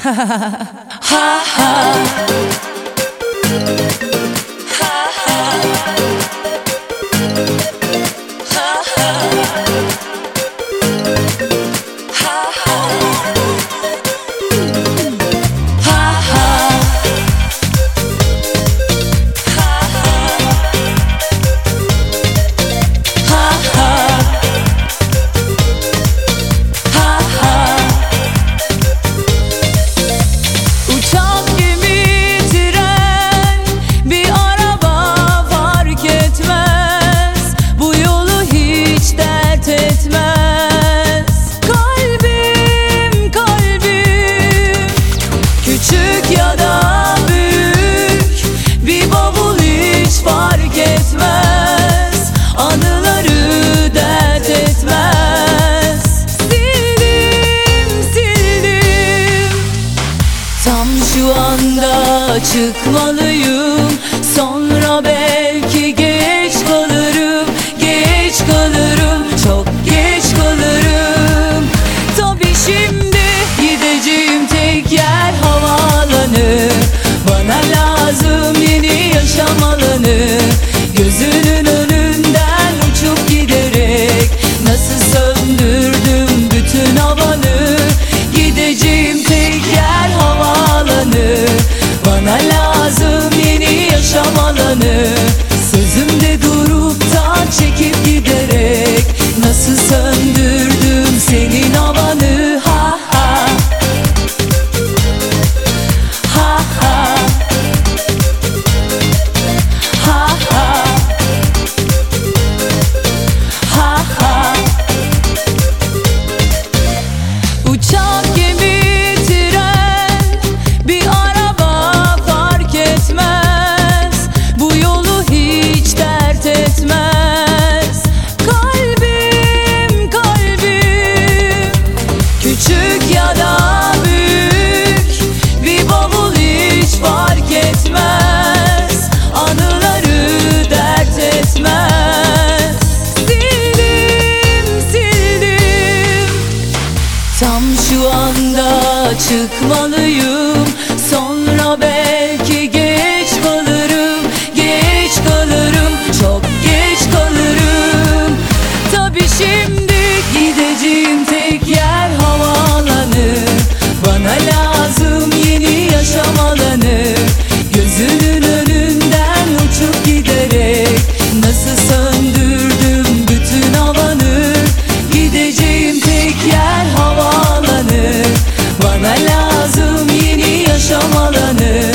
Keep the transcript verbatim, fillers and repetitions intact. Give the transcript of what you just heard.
Ha ha. Küçük ya da büyük bir bavul hiç fark etmez, anıları dert etmez. Sildim sildim, tam şu anda çıkmalıyım, sonra belki geç kalırım, geç kalırım, çok geç kalırım. Tabii şimdi gideceğim tek yer havaalanı, bana lazım yeni yaşam alanı. Gözünün önünden uçup giderek nasıl söndürdüm bütün havanı. Gideceğim tek yer havaalanı, bana lazım yeni yaşam alanı. Sözümde durup da çekip giderek nasıl söndürdüm senin havanı. Ha ha. Ha ha. Ha ha. Ha ha. Uçak, gemi, tren, bir araba fark etmez, bu yolu hiç dert etmez. Kalbim, kalbim, küçük ya da büyük bir bavul hiç fark etmez, anıları dert etmez. Sildim sildim, tam şu anda çıkmalıyım, sonra belki geç kalırım, geç kalırım, çok geç kalırım. Tabii şimdi gideceğim tek yer havaalanı, bana lazım yeni yaşam alanı. Gözünün önünden uçup giderek nasıl söndürdüm bütün havanı. Gideceğim tek yer havaalanı, bana lazım yeni yaşam alanı.